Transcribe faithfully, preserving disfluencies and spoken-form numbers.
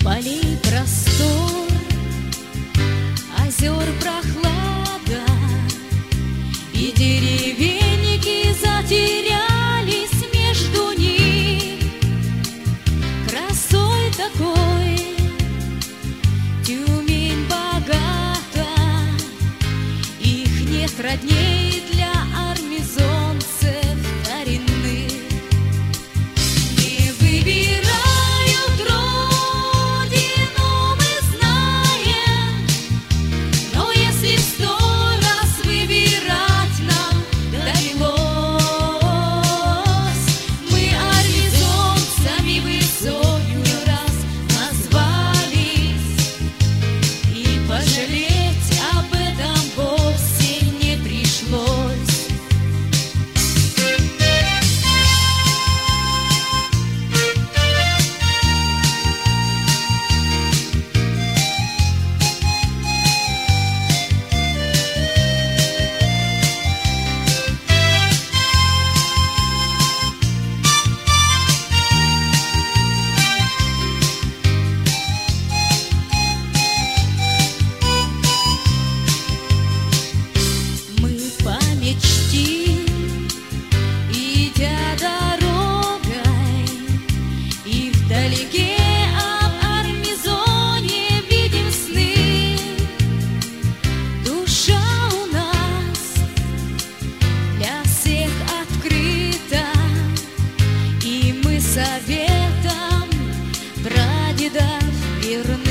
Полей простор, озер прохлада, и деревенники затерялись между них. Красой такой Тюмень богата, их нет родней для армизонцев коренных. Не выбирают родину, мы знаем, но если сто раз выбирать нам довелось, мы армизонцами высокую раз назвались, и пожалеть об этом вовсе не пришлось. Мы по мечте, идя дорогой, и вдалеке об Армизоне видим сны. Душа у нас для всех открыта, и мы советом прадедов верны.